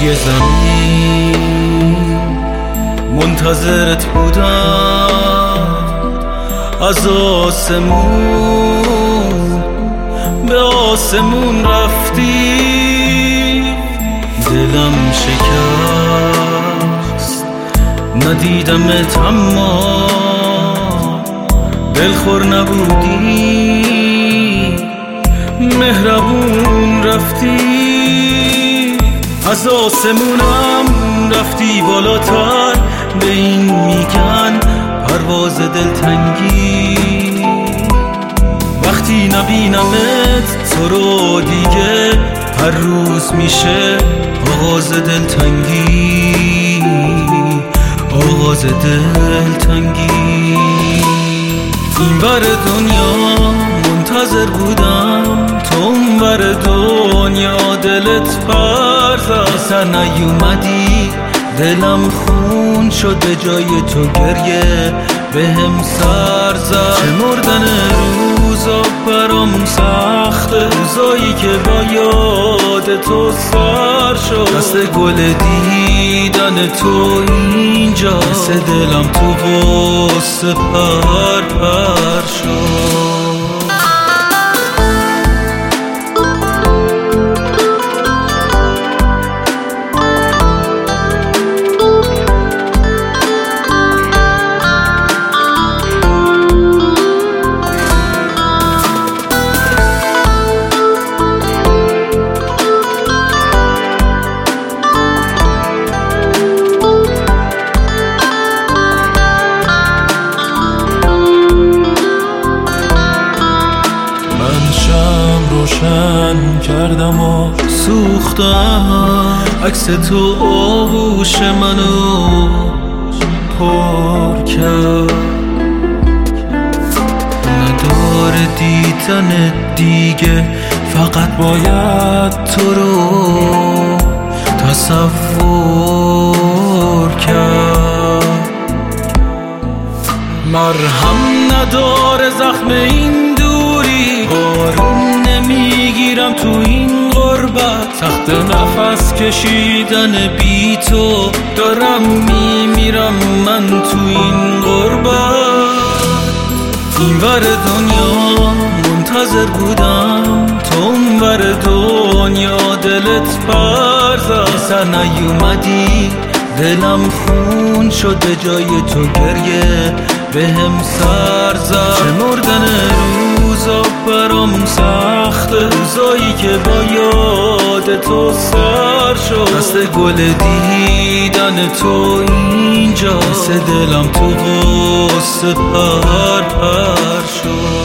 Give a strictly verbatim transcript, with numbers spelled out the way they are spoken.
روی زمین منتظرت بودم، از آسمون به آسمون رفتی، دلم شکست ندیدمت اما دلخور نبودی، مهربون رفتی، از آسمونم رفتی بالاتر، به این میگن پرواز دلتنگی. وقتی نبینمت تو رو دیگه هر روز میشه آغاز دلتنگی، آغاز دلتنگی. این بر دنیا منتظر بودم، تو اون بر دنیا دلت پر زد، اصلا نیومدی دلم خون شد، به جای تو گریه به هم سر زد. چه مردن روزا برام سخته، روزایی که با یاد تو سر شد، دست گل دیدن تو اینجا، حس دلم تو غصه پر پر شد. روشن کردم و سوختم، عکس تو آغوش منو پر کرد، نداره دیدن دیگه، فقط باید تو رو تصور کرد. مرهم نداره زخم این دوری، بارون نمیگیرم تو این غربت، سخت نفس کشیدن بی تو، دارم میمیرم من تو این غربت. این ور دنیا منتظر بودم، تو اون ور دنیا دلت پر زد، اصلا نیومدی دلم خون شد، به جای تو گریه به هم سر زد. چه مردن روزا برام سخته، روزایی که با یاد تو سر شد، دست گل دیدن تو اینجا، حس دلم تو غصه پر پر شد.